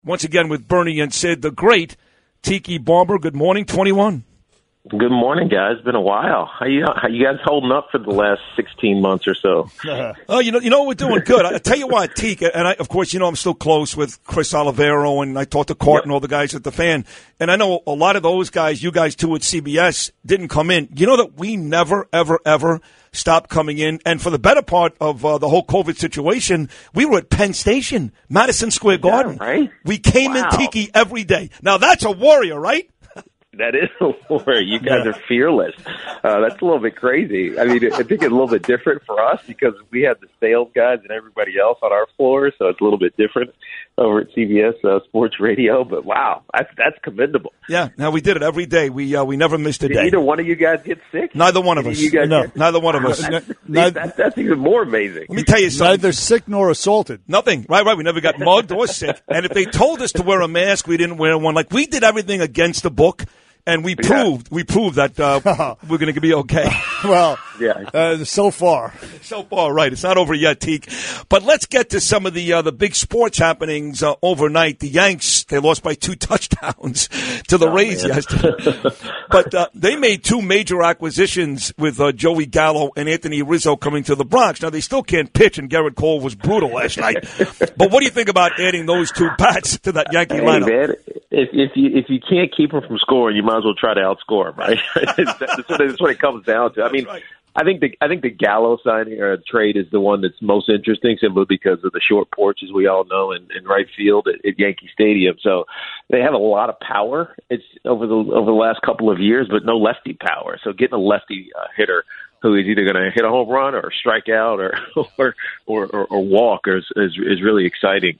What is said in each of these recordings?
Once again with Bernie and Sid, the great Tiki Barber. Good morning, 21. Good morning, guys. Been a while. How you guys holding up for the last 16 months or so? Oh, you know we're doing good. I tell you what, Tiki, and of course, I'm still close with Chris Olivero, and I talked to Court and all the guys at the Fan, and I know a lot of those guys, you guys too at CBS, didn't come in. You know that we never, ever, ever stopped coming in, and for the better part of the whole COVID situation, we were at Penn Station, Madison Square Garden. Right? We came in Tiki every day. Now that's a warrior, right? That is a war. You guys are fearless. That's a little bit crazy. I mean, I think it's a little bit different for us because we had the sales guys and everybody else on our floor, so it's a little bit different over at CBS Sports Radio. But wow, that's commendable. Yeah, now we did it every day. We never missed a day. Did either one of you guys get sick? Neither one of us. Neither one of us. That's even more amazing. Let me tell you something. Neither sick nor assaulted. Nothing. Right. We never got mugged or sick. And if they told us to wear a mask, we didn't wear one. Like, we did everything against the book. And we proved that we're going to be okay. Well, so far. So far, right. It's not over yet, Teak. But let's get to some of the big sports happenings overnight. The Yanks, they lost by 2 touchdowns to the Rays yesterday. But they made 2 major acquisitions with Joey Gallo and Anthony Rizzo coming to the Bronx. Now, they still can't pitch, and Garrett Cole was brutal last night. But what do you think about adding those 2 bats to that Yankee lineup? Man, if you can't keep them from scoring, you might as well try to outscore them, right? That's what it comes down to. I mean, right. I think the Gallo signing or trade is the one that's most interesting, simply because of the short porch, as we all know, in right field at Yankee Stadium. So they have a lot of power. It's over the last couple of years, but no lefty power. So getting a lefty hitter who is either going to hit a home run or strike out or walk is really exciting,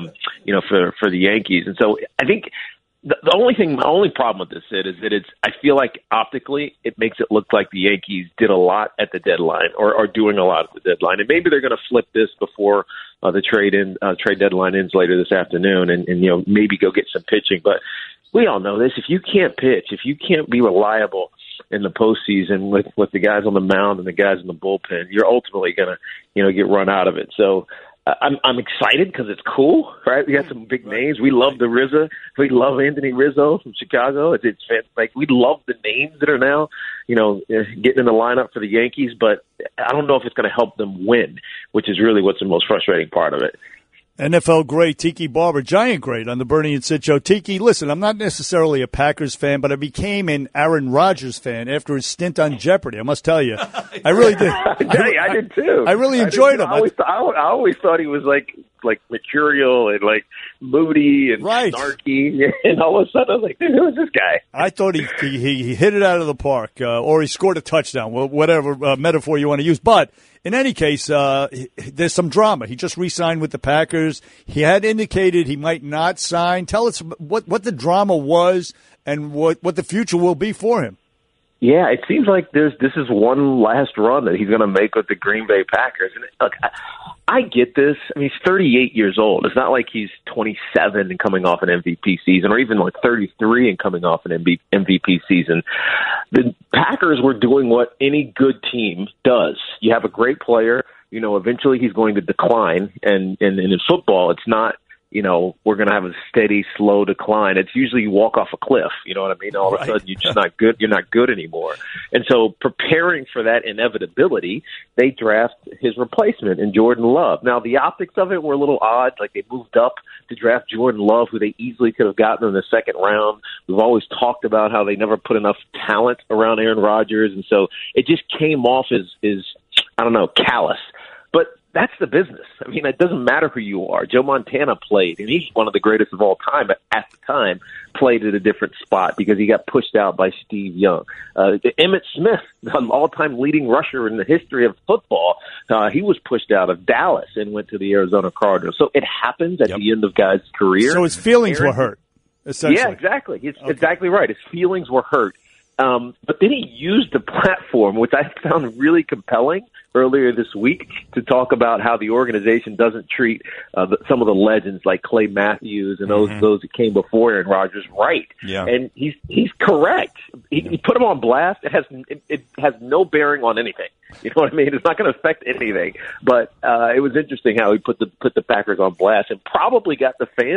for the Yankees. And so I think. The only problem with this, Sid, is that I feel like optically it makes it look like the Yankees did a lot at the deadline or are doing a lot at the deadline. And maybe they're going to flip this before the trade deadline ends later this afternoon and maybe go get some pitching. But we all know this. If you can't pitch, if you can't be reliable in the postseason with the guys on the mound and the guys in the bullpen, you're ultimately going to, get run out of it. So, I'm excited because it's cool, right? We got some big names. We love the Rizzo. We love Anthony Rizzo from Chicago. It's like we love the names that are now, getting in the lineup for the Yankees. But I don't know if it's going to help them win, which is really what's the most frustrating part of it. NFL great, Tiki Barber, Giant great on the Bernie and Sid show. Tiki, listen, I'm not necessarily a Packers fan, but I became an Aaron Rodgers fan after his stint on Jeopardy. I must tell you, I really did. I did too. I really enjoyed him. I always thought he was like mercurial and like moody and snarky, and all of a sudden I was like, dude, who is this guy? I thought he hit it out of the park, or he scored a touchdown, whatever metaphor you want to use. But in any case, there's some drama. He just re-signed with the Packers. He had indicated he might not sign. Tell us what the drama was and what the future will be for him. Yeah, it seems like this is one last run that he's going to make with the Green Bay Packers. And look, I get this. I mean, he's 38 years old. It's not like he's 27 and coming off an MVP season, or even like 33 and coming off an MVP season. The Packers were doing what any good team does. You have a great player. Eventually he's going to decline. And in football, it's not, we're going to have a steady, slow decline. It's usually you walk off a cliff. You know what I mean? All of a sudden, you're just not good. You're not good anymore. And so preparing for that inevitability, they draft his replacement in Jordan Love. Now, the optics of it were a little odd. Like, they moved up to draft Jordan Love, who they easily could have gotten in the second round. We've always talked about how they never put enough talent around Aaron Rodgers. And so it just came off as I don't know, callous. But that's the business. I mean, it doesn't matter who you are. Joe Montana played, and he's one of the greatest of all time, but at the time played at a different spot because he got pushed out by Steve Young. Emmitt Smith, an all-time leading rusher in the history of football, he was pushed out of Dallas and went to the Arizona Cardinals. So it happens at the end of guys' career. So his feelings were hurt, essentially. Yeah, exactly. It's exactly right. His feelings were hurt. But then he used the platform, which I found really compelling earlier this week, to talk about how the organization doesn't treat some of the legends like Clay Matthews and those that came before Aaron Rodgers right. Yeah. And he's correct. He put him on blast. It has no bearing on anything. You know what I mean? It's not going to affect anything. But it was interesting how he put the Packers on blast and probably got the fans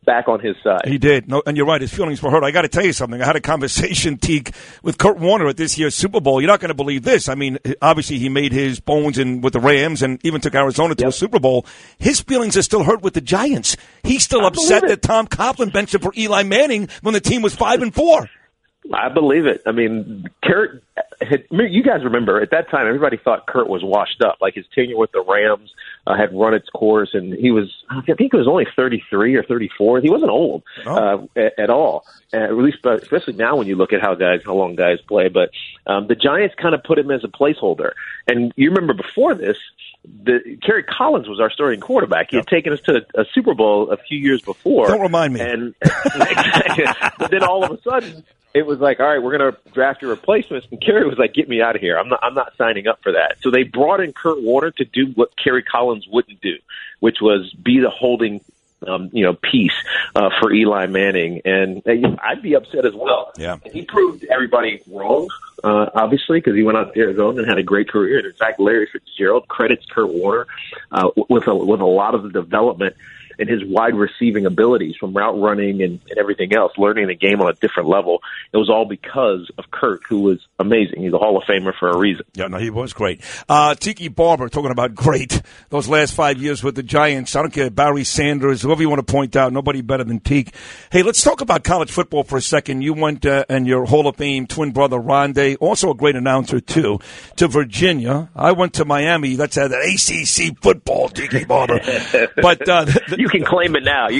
back on his side. He did. No, and you're right. His feelings were hurt. I got to tell you something. I had a conversation, Teague, with Kurt Warner at this year's Super Bowl. You're not going to believe this. I mean, obviously he made his bones with the Rams and even took Arizona to a Super Bowl. His feelings are still hurt with the Giants. He's still upset that Tom Coughlin benched him for Eli Manning when the team was 5-4. I believe it. I mean, Kurt, you guys remember at that time, everybody thought Kurt was washed up. Like his tenure with the Rams had run its course, and I think he was only 33 or 34. He wasn't old at all, at least, especially now when you look at how long guys play. But the Giants kind of put him as a placeholder. And you remember before this, Kerry Collins was our starting quarterback. He had taken us to a Super Bowl a few years before. Don't remind me. And but then all of a sudden, it was like, all right, we're going to draft your replacements. And Kerry was like, get me out of here. I'm not signing up for that. So they brought in Kurt Warner to do what Kerry Collins wouldn't do, which was be the holding piece for Eli Manning. And I'd be upset as well. Yeah. And he proved everybody wrong, obviously, because he went out to Arizona and had a great career. And in fact, Larry Fitzgerald credits Kurt Warner with a lot of the development and his wide receiving abilities from route running and everything else, learning the game on a different level. It was all because of Kurt, who was amazing. He's a Hall of Famer for a reason. Yeah, no, he was great. Tiki Barber, talking about great, those last 5 years with the Giants. I don't care, Barry Sanders, whoever you want to point out, nobody better than Teak. Hey, let's talk about college football for a second. You went and your Hall of Fame twin brother, Rondé, also a great announcer, too, to Virginia. I went to Miami. That's that ACC football, Tiki Barber. But you can claim it now.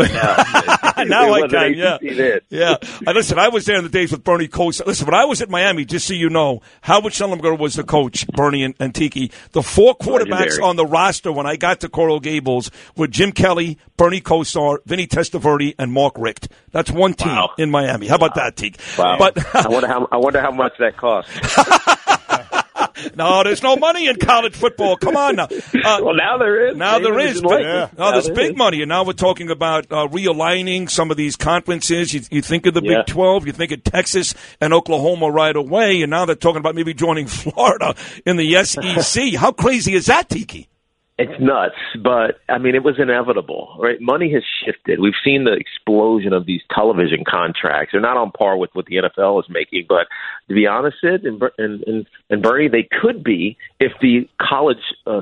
Now I can, yeah. Yeah. Listen, I was there in the days with Bernie Kosar. Listen, when I was at Miami, just so you know, Howard Schnellenberger was the coach, Bernie and Tiki. The four quarterbacks on the roster when I got to Coral Gables were Jim Kelly, Bernie Kosar, Vinny Testaverde, and Mark Richt. That's one team in Miami. How about that, Tiki? Wow. But I wonder how much that cost. No, there's no money in college football. Come on now. Well, now there is. Now there is. No, there's big money. And now we're talking about realigning some of these conferences. You think of the Big 12. You think of Texas and Oklahoma right away. And now they're talking about maybe joining Florida in the SEC. How crazy is that, Tiki? It's nuts, but, I mean, it was inevitable, right? Money has shifted. We've seen the explosion of these television contracts. They're not on par with what the NFL is making, but to be honest, Sid and Bernie, they could be if the college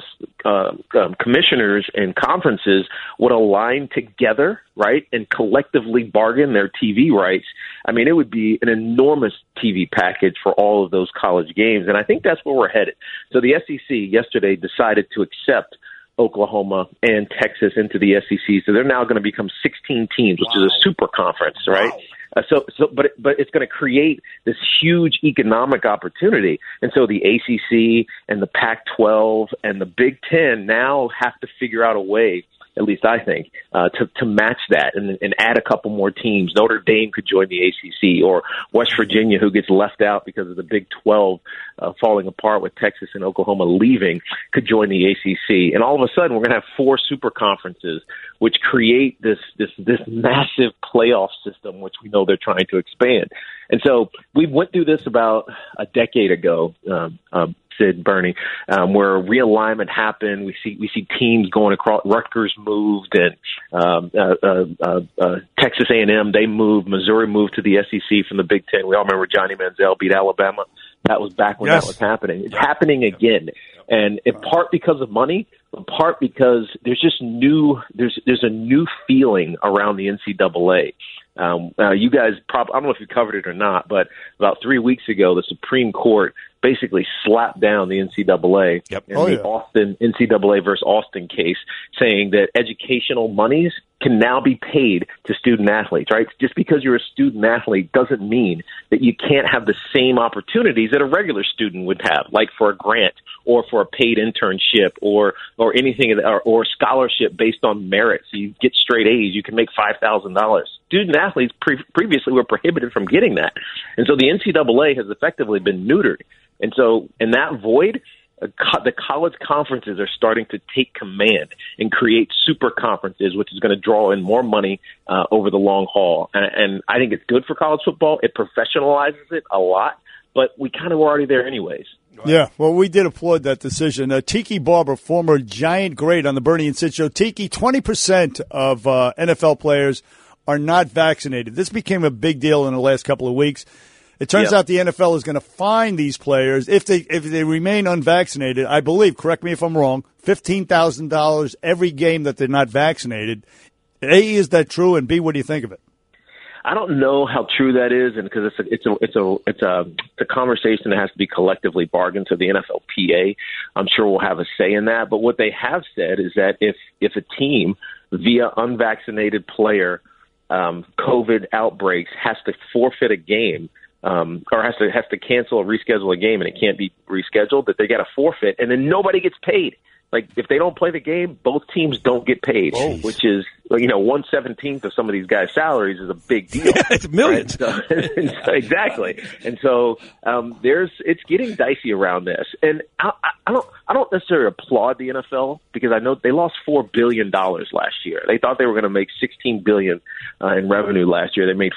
commissioners and conferences would align together, right, and collectively bargain their TV rights. I mean, it would be an enormous TV package for all of those college games, and I think that's where we're headed. So the SEC yesterday decided to accept Oklahoma and Texas into the SEC, so they're now going to become 16 teams, which is a super conference, right? Wow. But it's going to create this huge economic opportunity, and so the ACC and the Pac-12 and the Big Ten now have to figure out a way, at least I think, to match that and add a couple more teams. Notre Dame could join the ACC, or West Virginia, who gets left out because of the Big 12 falling apart with Texas and Oklahoma leaving, could join the ACC. And all of a sudden, we're going to have 4 super conferences, which create this massive playoff system, which we know they're trying to expand. And so we went through this about a decade ago, Sid, Bernie, where realignment happened. We see teams going across. Rutgers moved, and Texas A&M, they moved. Missouri moved to the SEC from the Big Ten. We all remember Johnny Manziel beat Alabama. That was back when that was happening. It's happening again, and in part because of money, in part because there's just there's a new feeling around the NCAA. You guys I don't know if you covered it or not, but about 3 weeks ago, the Supreme Court basically slapped down the NCAA in the Austin NCAA versus Austin case, saying that educational monies can now be paid to student athletes, right? Just because you're a student athlete doesn't mean that you can't have the same opportunities that a regular student would have, like for a grant or for a paid internship or anything, or scholarship based on merit. So you get straight A's, you can make $5,000. Student athletes previously were prohibited from getting that. And so the NCAA has effectively been neutered. And so in that void, the college conferences are starting to take command and create super conferences, which is going to draw in more money over the long haul. And I think it's good for college football. It professionalizes it a lot, but we kind of were already there anyways. Yeah, well, we did applaud that decision. Tiki Barber, former Giant great on the Bernie and Sid show. Tiki, 20% of NFL players are not vaccinated. This became a big deal in the last couple of weeks. It turns out the NFL is going to fine these players if they remain unvaccinated. I believe, correct me if I'm wrong, $15,000 every game that they're not vaccinated. A, is that true? And B, what do you think of it? I don't know how true that is, and because it's a conversation that has to be collectively bargained. So the NFLPA, I'm sure, will have a say in that. But what they have said is that if a team via unvaccinated player COVID outbreaks has to forfeit a game, or has to cancel or reschedule a game, and it can't be rescheduled, that they got to forfeit, and then nobody gets paid. Like, if they don't play the game, both teams don't get paid, which is, 1/17 of some of these guys' salaries is a big deal. Yeah, it's millions. Right? So, exactly. And so it's getting dicey around this. And I don't necessarily applaud the NFL, because I know they lost $4 billion last year. They thought they were going to make $16 billion in revenue last year. They made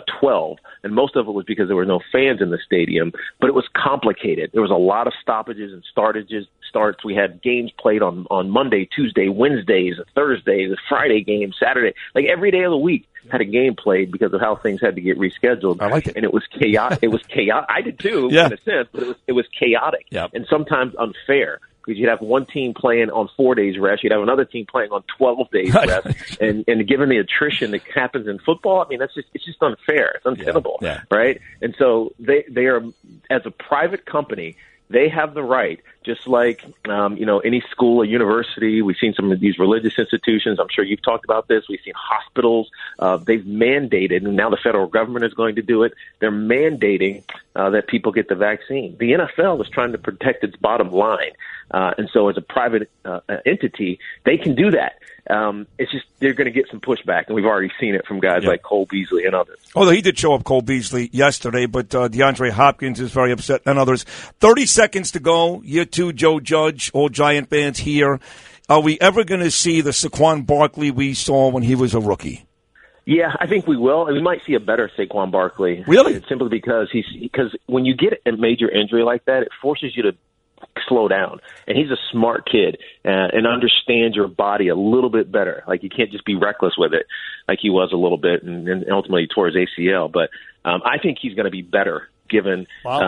12, and most of it was because there were no fans in the stadium. But it was complicated. There was a lot of stoppages and starts. We had games played on Monday, Tuesday, Wednesdays, Thursdays, Friday games, Saturday. Like, every day of the week had a game played because of how things had to get rescheduled. I like it. And it was chaotic. It was chaotic. I did too, in a sense, but it was chaotic. Yep. And sometimes unfair, because you'd have one team playing on 4 days rest, you'd have another team playing on 12 days rest, and given the attrition that happens in football, I mean, it's just unfair. It's untenable, right? And so they are, as a private company, they have the right, just like, any school or university. We've seen some of these religious institutions. I'm sure you've talked about this. We've seen hospitals. They've mandated, and now the federal government is going to do it. They're mandating that people get the vaccine. The NFL is trying to protect its bottom line. And so as a private entity, they can do that. It's just they're going to get some pushback, and we've already seen it from guys like Cole Beasley and others. Although he did show up, Cole Beasley, yesterday, but DeAndre Hopkins is very upset, and others. 30 seconds to go. Year 2, Joe Judge, all Giant fans here. Are we ever going to see the Saquon Barkley we saw when he was a rookie? Yeah, I think we will. And we might see a better Saquon Barkley. Really? Simply because when you get a major injury like that, it forces you to slow down. And he's a smart kid and understands your body a little bit better. Like, you can't just be reckless with it like he was a little bit, and ultimately tore his ACL. But I think he's going to be better given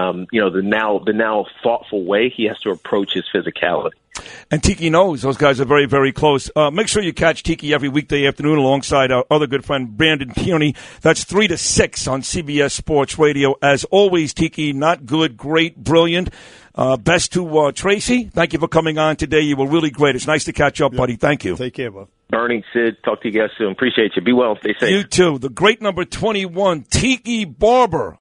the now thoughtful way he has to approach his physicality. And Tiki knows those guys are very, very close. Make sure you catch Tiki every weekday afternoon alongside our other good friend, Brandon Tierney. That's 3 to 6 on CBS Sports Radio. As always, Tiki, not good, great, brilliant. Best to Tracy. Thank you for coming on today. You were really great. It's nice to catch up, buddy. Thank you. Take care, bud. Bernie, Sid, talk to you guys soon. Appreciate you. Be well. Stay safe. You too. The great number 21, Tiki Barber.